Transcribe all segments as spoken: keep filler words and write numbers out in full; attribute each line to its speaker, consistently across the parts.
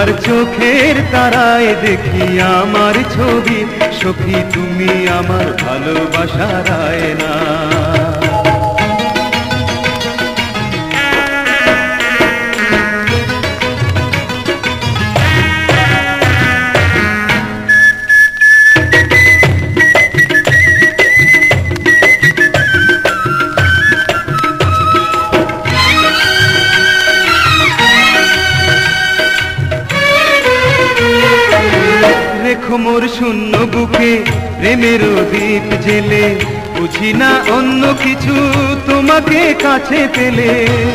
Speaker 1: তোমার চোখের তারায় দেখি আমার ছবি, সখী তুমি আমার ভালোবাসার আয়না। রেখো মোর শূন্য বুকে প্রেমের দীপ জেলে, বুঝি না অন্য কিছু তোমাকে কাছে পেলে।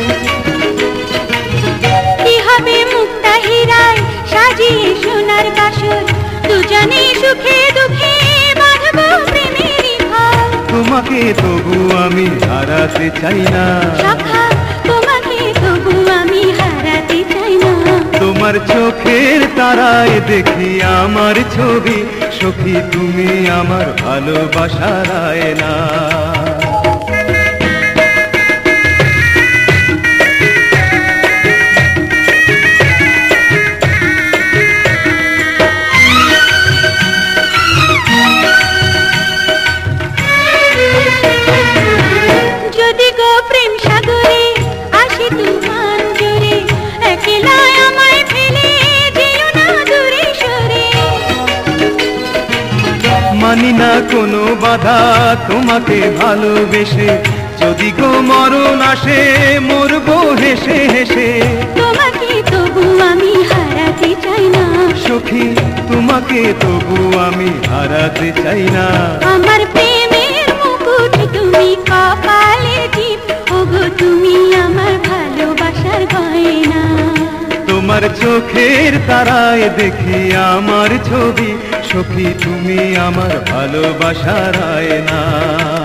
Speaker 2: কি হবে মুক্তা হীরায় সাজিয়ে সোনার বাসর, দুজনে সুখে দুঃখে বাঁধবো প্রেমের ঘর।
Speaker 1: তোমাকে তবু আমি হারাতে চাই না
Speaker 2: সখা, তোমাকে তবু আমি হারাতে চাই না।
Speaker 1: তোমার চোখের তারায় দেখি আমার ছবি, সখী তুমি আমার ভালোবাসার আয়না।
Speaker 2: যদি গো প্রেম সাগরে আসি তুফান জোরে, একলা আমায় ফেলে যেও না দূরে সরে।
Speaker 1: মানি না কোনো বাধা তোমাকে ভালোবেসে, যদি গো মরণ আসে মরবো হেসে হেসে।
Speaker 2: তোমাকে তবু আমি হারাতে চাই না
Speaker 1: সখী, তোমাকে তবু আমি হারাতে চাই না।
Speaker 2: আমার প্রেমের মুকুট তুমি কপালে জিপ, ওগো তুমি আমার ভালোবাসার গয়না।
Speaker 1: তোমার চোখের তারায় দেখি আমার ছবি, সখী তুমি আমার ভালোবাসার আয়না।